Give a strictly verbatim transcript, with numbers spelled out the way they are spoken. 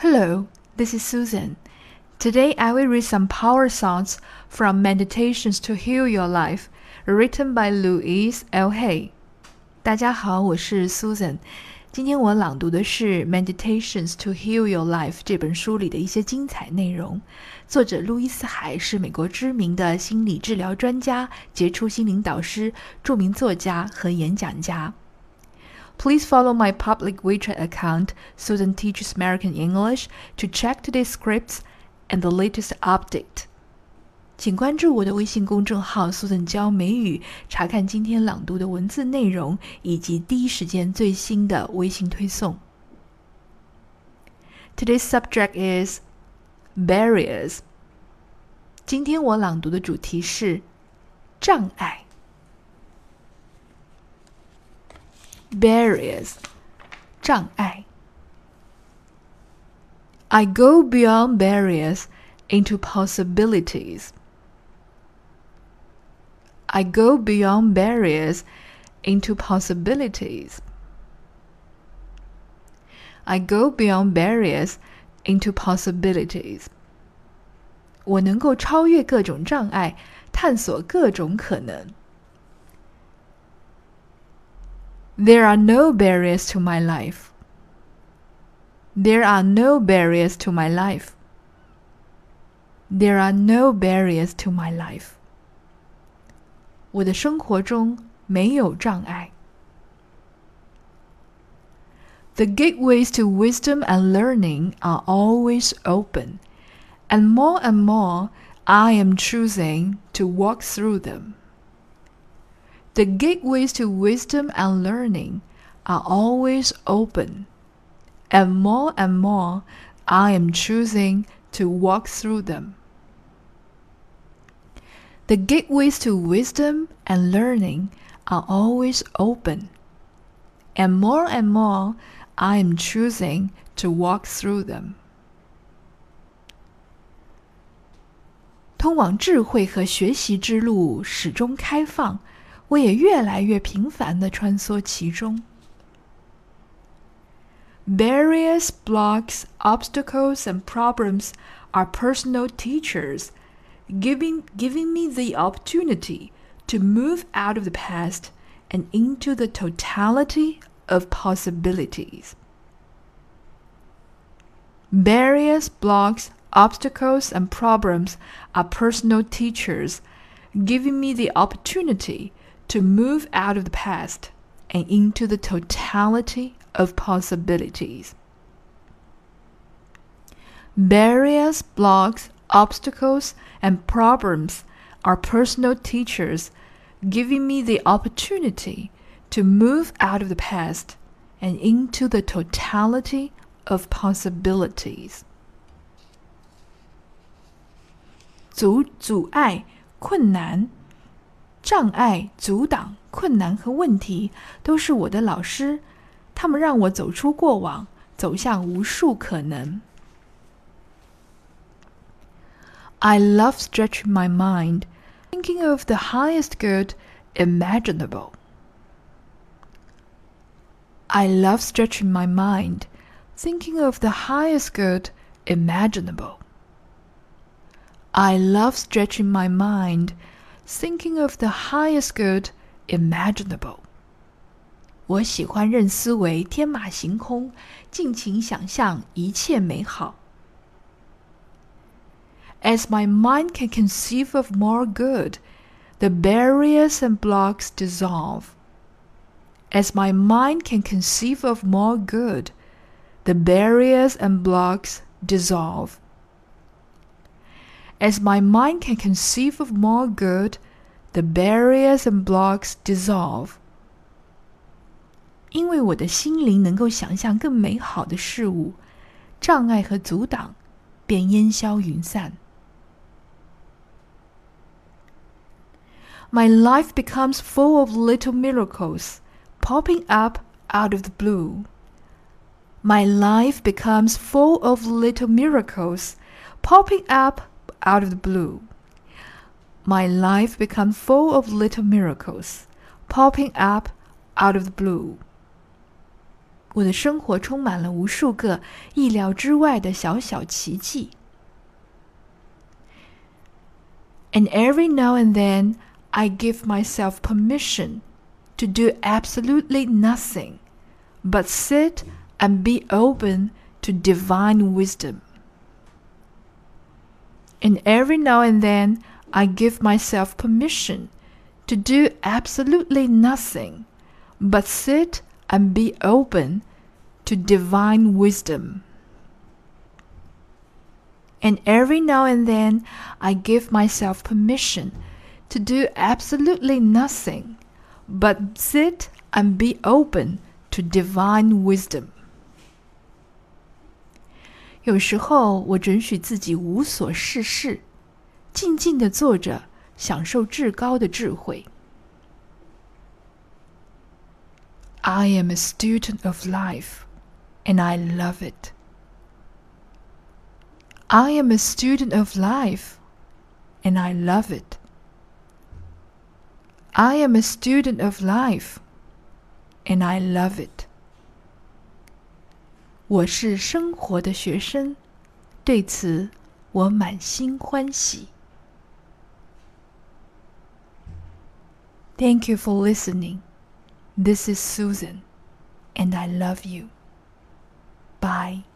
Hello, this is Susan. Today I will read some power thoughts from Meditations to Heal Your Life, written by Louise L. Hay. 大家好，我是 Susan。今天我朗读的是 Meditations to Heal Your Life 这本书里的一些精彩内容。作者路易斯海是美国知名的心理治疗专家、杰出心灵导师、著名作家和演讲家。Please follow my public WeChat account, Susan Teaches American English, to check today's scripts and the latest update. 请关注我的微信公众号 Susan 教美语，查看今天朗读的文字内容以及第一时间最新的微信推送。Today's subject is barriers. 今天我朗读的主题是障碍。Barriers, 障碍。I go beyond barriers into possibilities. I go beyond barriers into possibilities. I go beyond barriers into possibilities. 我能够超越各种障碍，探索各种可能。There are no barriers to my life. There are no barriers to my life. There are no barriers to my life. 我的生活中没有障碍。The gateways to wisdom and learning are always open, and more and more I am choosing to walk through them.The gateways to wisdom and learning are always open, and more and more I am choosing to walk through them. The gateways to wisdom and learning are always open, and more and more I am choosing to walk through them. 通往智慧和学习之路始终开放，我也越来越频繁地穿梭其中。Barriers, blocks, obstacles, and problems are personal teachers, giving, giving me the opportunity to move out of the past and into the totality of possibilities. Barriers, blocks, obstacles, and problems are personal teachers, giving me the opportunity to move out of the past and into the totality of possibilities. Barriers, blocks, obstacles, and problems are personal teachers, giving me the opportunity to move out of the past and into the totality of possibilities. 阻阻碍困难障碍、阻挡、困难和问题都是我的老师，他们让我走出过往，走向无数可能。I love stretching my mind, thinking of the highest good imaginable. I love stretching my mind, thinking of the highest good imaginable. I love stretching my mind,Thinking of the highest good imaginable. 我喜欢任思维天马行空，尽情想象一切美好。As my mind can conceive of more good, the barriers and blocks dissolve. As my mind can conceive of more good, the barriers and blocks dissolve. As my mind can conceive of more good, the barriers and blocks dissolve. 因为我的心灵能够想象更美好的事物，障碍和阻挡便烟消云散。My life becomes full of little miracles, popping up out of the blue. My life becomes full of little miracles, popping up,Out of the blue. My life becomes full of little miracles, popping up out of the blue. 我的生活充满了无数个意料之外的小小奇迹。And every now and then, I give myself permission to do absolutely nothing, but sit and be open to divine wisdom. And every now and then, I give myself permission to do absolutely nothing, but sit and be open to divine wisdom. And every now and then, I give myself permission to do absolutely nothing, but sit and be open to divine wisdom. 有时候我准许自己无所事事，静静地坐着，享受至高的智慧。I am a student of life, and I love it. I am a student of life, and I love it. I am a student of life, and I love it. 我是生活的学生，对此我满心欢喜。Thank you for listening. This is Susan, and I love you. Bye.